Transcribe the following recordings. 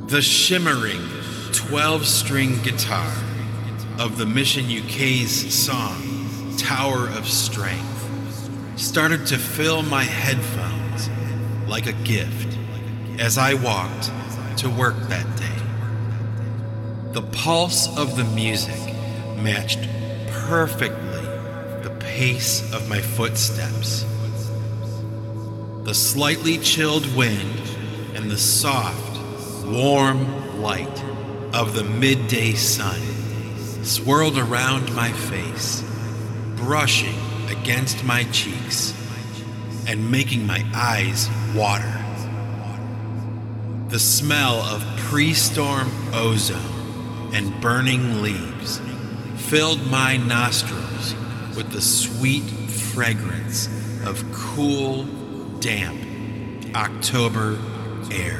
The shimmering 12-string guitar of the Mission UK's song, Tower of Strength, started to fill my headphones like a gift as I walked to work that day. The pulse of the music matched perfectly the pace of my footsteps. The slightly chilled wind and the soft, warm light of the midday sun swirled around my face, brushing against my cheeks and making my eyes water. The smell of pre-storm ozone and burning leaves filled my nostrils with the sweet fragrance of cool, damp October air.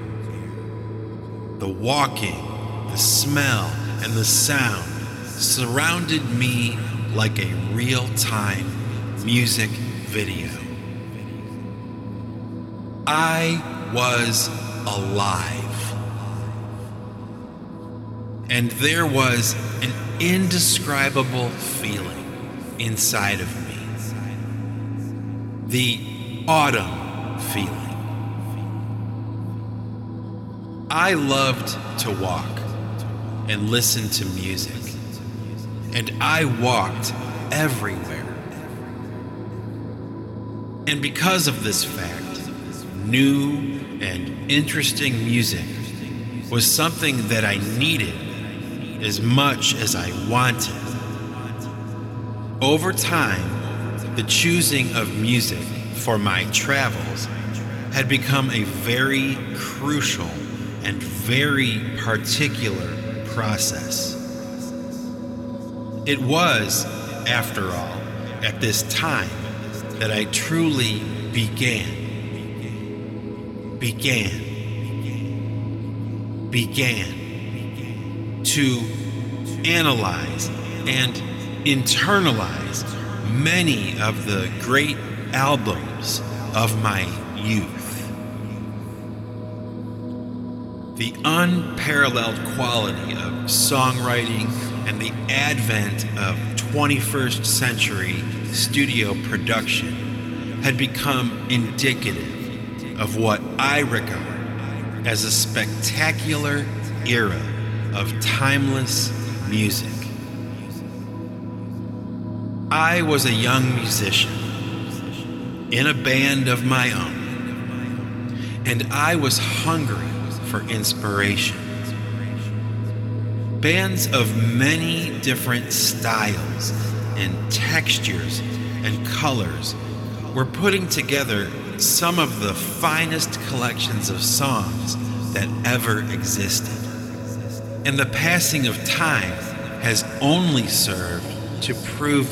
The walking, the smell, and the sound surrounded me like a real-time music video. I was alive. And there was an indescribable feeling inside of me. The autumn feeling. I loved to walk and listen to music, and I walked everywhere. And because of this fact, new and interesting music was something that I needed as much as I wanted. Over time, the choosing of music for my travels had become a very crucial and very particular process. It was, after all, at this time that I truly began to analyze and internalize many of the great albums of my youth. The unparalleled quality of songwriting and the advent of 21st century studio production had become indicative of what I regard as a spectacular era of timeless music. I was a young musician in a band of my own, and I was hungry for inspiration. Bands of many different styles and textures and colors were putting together some of the finest collections of songs that ever existed. And the passing of time has only served to prove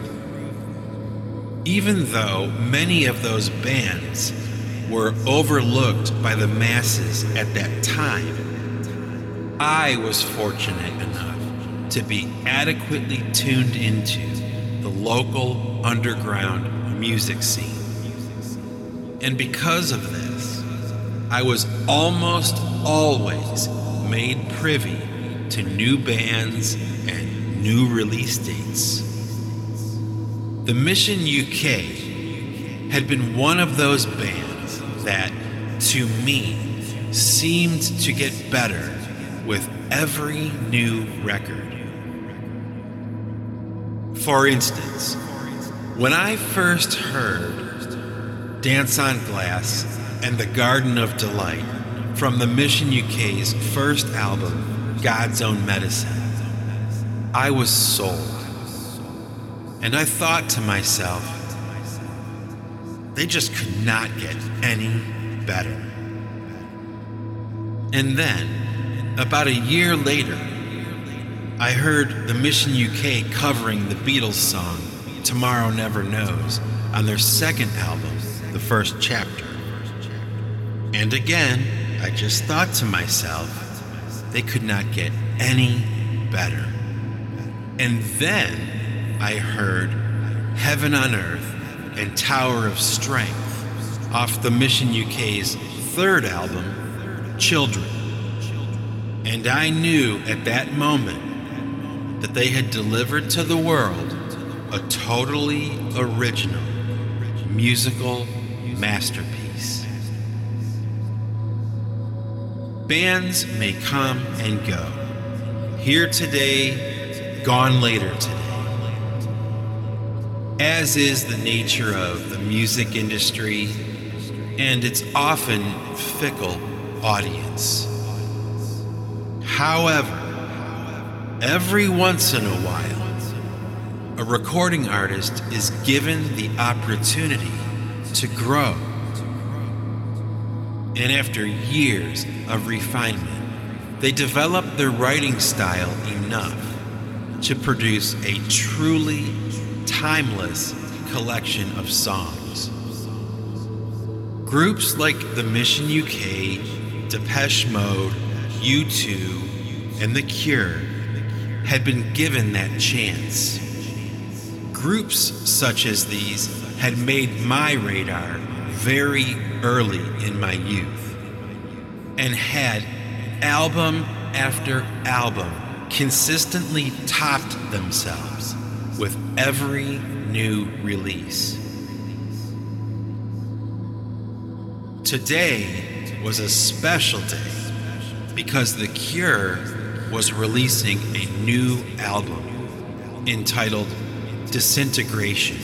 that. Even though many of those bands were overlooked by the masses at that time, I was fortunate enough to be adequately tuned into the local underground music scene. And because of this, I was almost always made privy to new bands and new release dates. The Mission UK had been one of those bands that, to me, seemed to get better with every new record. For instance, when I first heard Dance on Glass and The Garden of Delight from the Mission UK's first album, God's Own Medicine, I was sold. And I thought to myself, they just could not get any better. And then, about a year later, I heard the Mission UK covering the Beatles song, Tomorrow Never Knows, on their second album, The First Chapter. And again, I just thought to myself, they could not get any better. And then I heard Heaven on Earth and Tower of Strength off the Mission UK's third album, Children. And I knew at that moment that they had delivered to the world a totally original musical masterpiece. Bands may come and go, here today, gone later today. As is the nature of the music industry and its often fickle audience. However, every once in a while, a recording artist is given the opportunity to grow. And after years of refinement, they develop their writing style enough to produce a truly timeless collection of songs. Groups like The Mission UK, Depeche Mode, U2, and The Cure had been given that chance. Groups such as these had made my radar very early in my youth and had album after album consistently topped themselves with every new release. Today was a special day because The Cure was releasing a new album entitled Disintegration.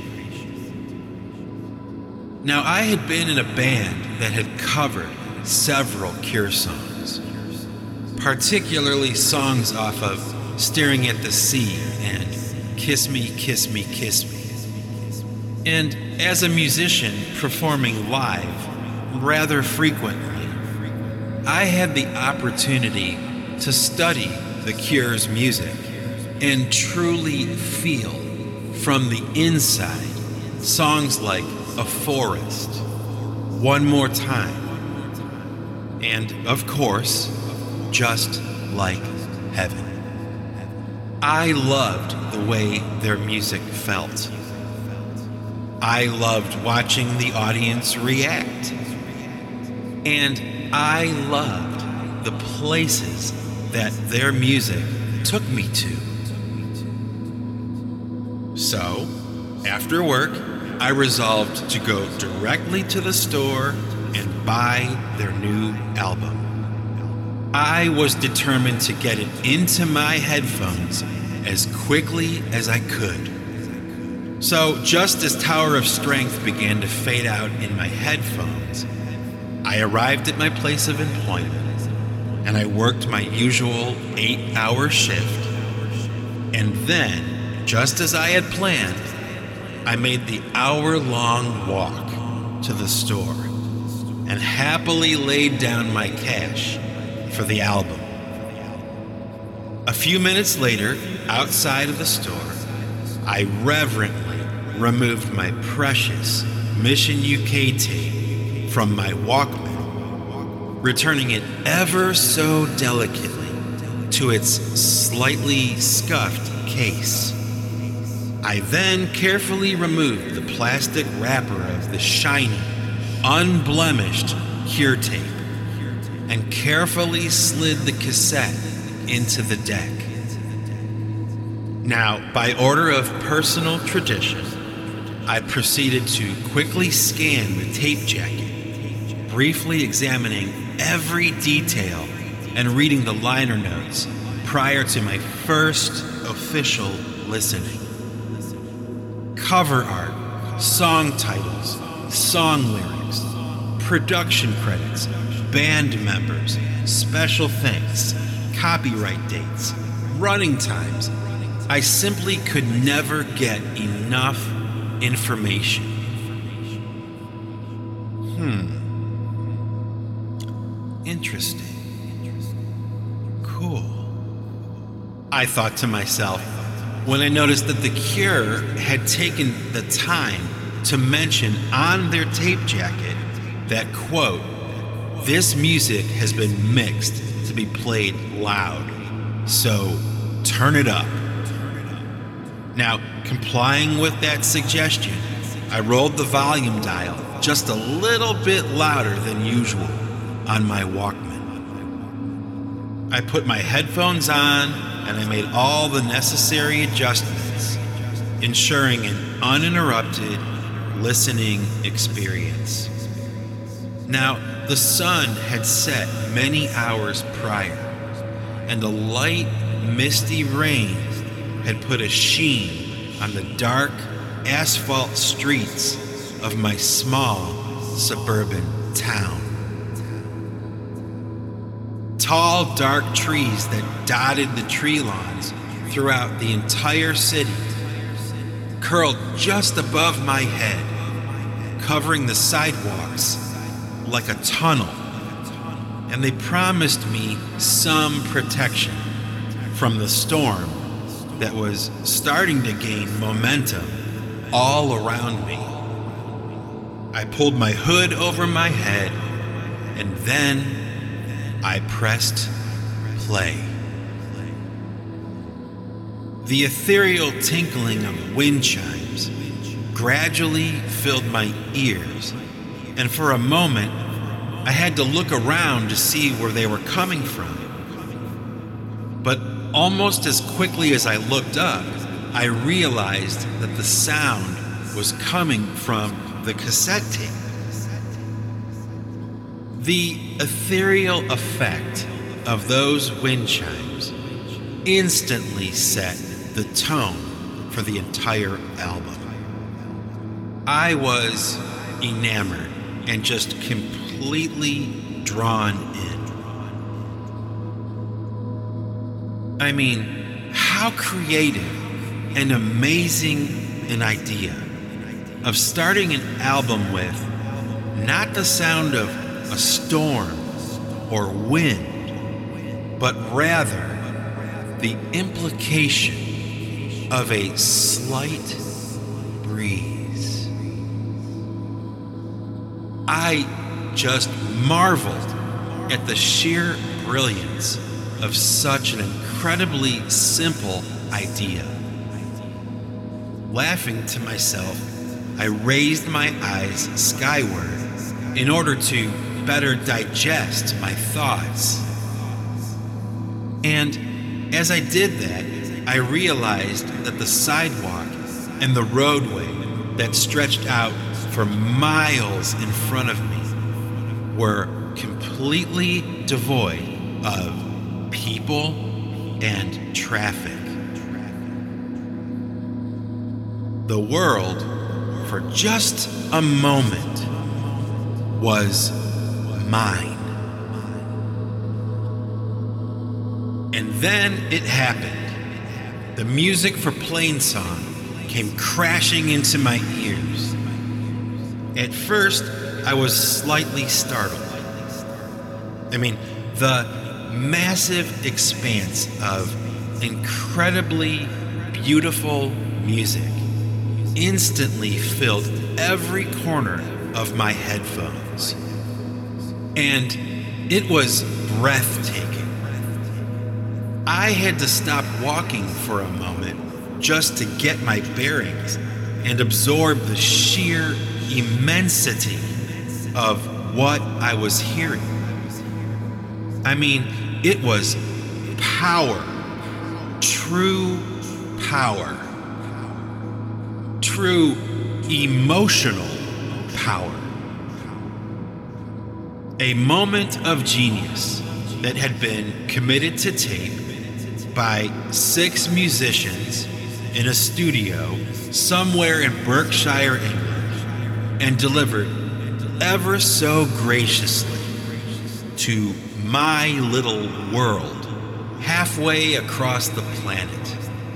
Now, I had been in a band that had covered several Cure songs, particularly songs off of Staring at the Sea and Kiss Me, Kiss Me, Kiss Me. And as a musician performing live rather frequently, I had the opportunity to study The Cure's music and truly feel from the inside songs like A Forest, One More Time, and of course, Just Like Heaven. I loved the way their music felt. I loved watching the audience react. And I loved the places that their music took me to. So, after work, I resolved to go directly to the store and buy their new album. I was determined to get it into my headphones as quickly as I could. So, just as Tower of Strength began to fade out in my headphones, I arrived at my place of employment and I worked my usual 8-hour shift. And then, just as I had planned, I made the hour-long walk to the store and happily laid down my cash for the album. A few minutes later, outside of the store, I reverently removed my precious Mission UK tape from my Walkman, returning it ever so delicately to its slightly scuffed case. I then carefully removed the plastic wrapper of the shiny, unblemished Cure tape and carefully slid the cassette into the deck. Now, by order of personal tradition, I proceeded to quickly scan the tape jacket, briefly examining every detail and reading the liner notes prior to my first official listening. Cover art, song titles, song lyrics, production credits, band members, special thanks, copyright dates, running times. I simply could never get enough information. Interesting. Cool. I thought to myself when I noticed that The Cure had taken the time to mention on their tape jacket that, quote, "This music has been mixed to be played loud, so turn it up." Now, complying with that suggestion, I rolled the volume dial just a little bit louder than usual on my Walkman. I put my headphones on and I made all the necessary adjustments, ensuring an uninterrupted listening experience. Now, the sun had set many hours prior, and the light, misty rain had put a sheen on the dark asphalt streets of my small suburban town. Tall, dark trees that dotted the tree lawns throughout the entire city curled just above my head, covering the sidewalks like a tunnel, and they promised me some protection from the storm that was starting to gain momentum all around me. I pulled my hood over my head, and then I pressed play. The ethereal tinkling of wind chimes gradually filled my ears, and for a moment, I had to look around to see where they were coming from. But almost as quickly as I looked up, I realized that the sound was coming from the cassette tape. The ethereal effect of those wind chimes instantly set the tone for the entire album. I was enamored and just completely drawn in. I mean, how creative and amazing an idea of starting an album with not the sound of a storm or wind, but rather the implication of a slight breeze. I just marveled at the sheer brilliance of such an incredibly simple idea. Laughing to myself, I raised my eyes skyward in order to better digest my thoughts. And as I did that, I realized that the sidewalk and the roadway that stretched out for miles in front of me were completely devoid of people and traffic. The world, for just a moment, was mine. And then it happened. The music for Plainsong came crashing into my ears. At first, I was slightly startled. I mean, the massive expanse of incredibly beautiful music instantly filled every corner of my headphones. And it was breathtaking. I had to stop walking for a moment just to get my bearings and absorb the sheer immensity of what I was hearing. I mean, it was power, true power, true emotional power. A moment of genius that had been committed to tape by 6 musicians in a studio somewhere in Berkshire, England, and delivered ever so graciously to my little world halfway across the planet.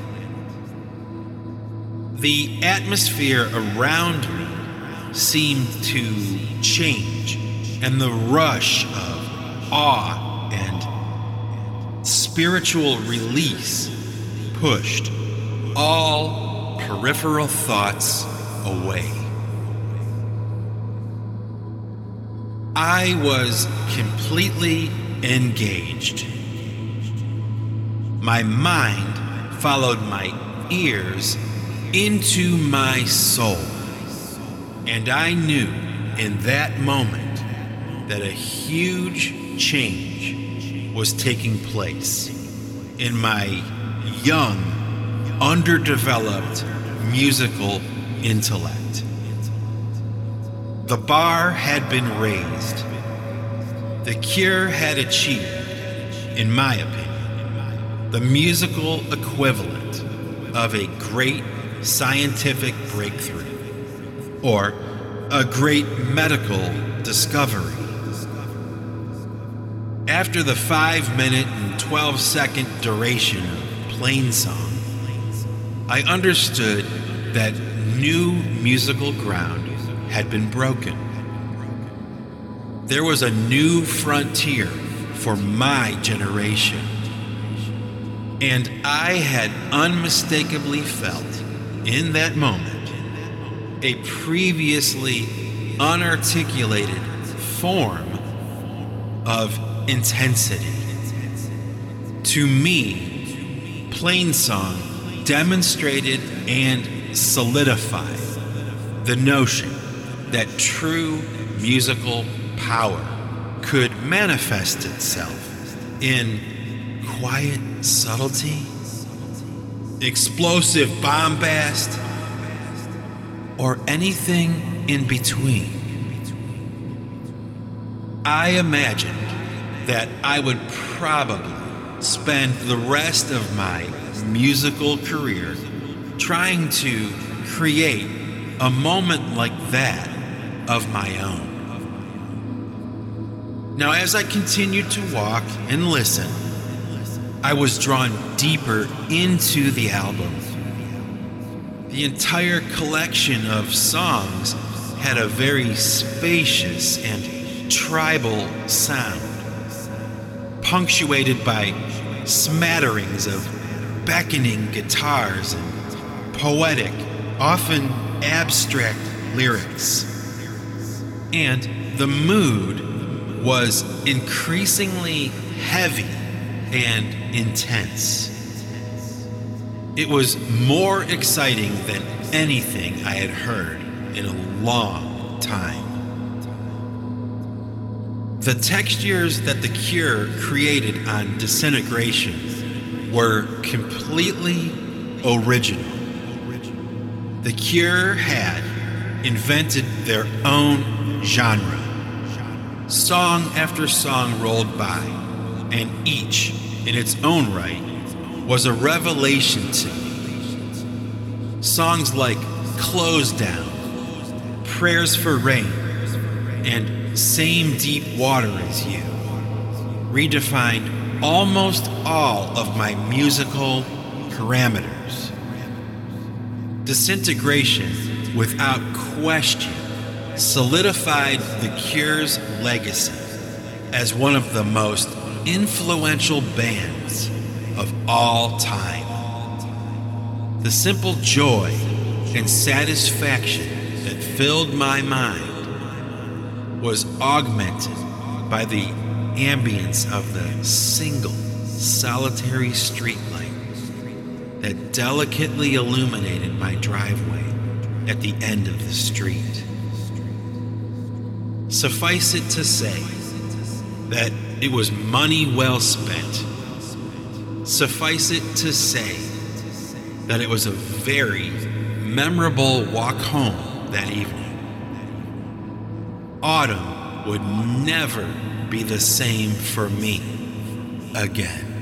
The atmosphere around me seemed to change, and the rush of awe and spiritual release pushed all peripheral thoughts away. I was completely engaged. My mind followed my ears into my soul, and I knew in that moment that a huge change was taking place in my young, underdeveloped musical intellect. The bar had been raised. The Cure had achieved, in my opinion, the musical equivalent of a great scientific breakthrough or a great medical discovery. After the 5-minute and 12-second duration of Plainsong, I understood that new musical ground had been broken. There was a new frontier for my generation, and I had unmistakably felt in that moment a previously unarticulated form of intensity. To me, Plainsong demonstrated and solidified the notion that true musical power could manifest itself in quiet subtlety, explosive bombast, or anything in between. I imagined that I would probably spend the rest of my musical career trying to create a moment like that of my own. Now, as I continued to walk and listen, I was drawn deeper into the album. The entire collection of songs had a very spacious and tribal sound, punctuated by smatterings of beckoning guitars and poetic, often abstract lyrics. And the mood was increasingly heavy and intense. It was more exciting than anything I had heard in a long time. The textures that the Cure created on Disintegration were completely original. The Cure had invented their own genre. Song after song rolled by, and each, in its own right, was a revelation to me. Songs like Close Down, Prayers for Rain, and Same Deep Water as You redefined almost all of my musical parameters. Disintegration, without question, solidified the Cure's legacy as one of the most influential bands of all time. The simple joy and satisfaction that filled my mind was augmented by the ambience of the single, solitary streetlight that delicately illuminated my driveway at the end of the street. Suffice it to say that it was money well spent. Suffice it to say that it was a very memorable walk home that evening. Autumn would never be the same for me again.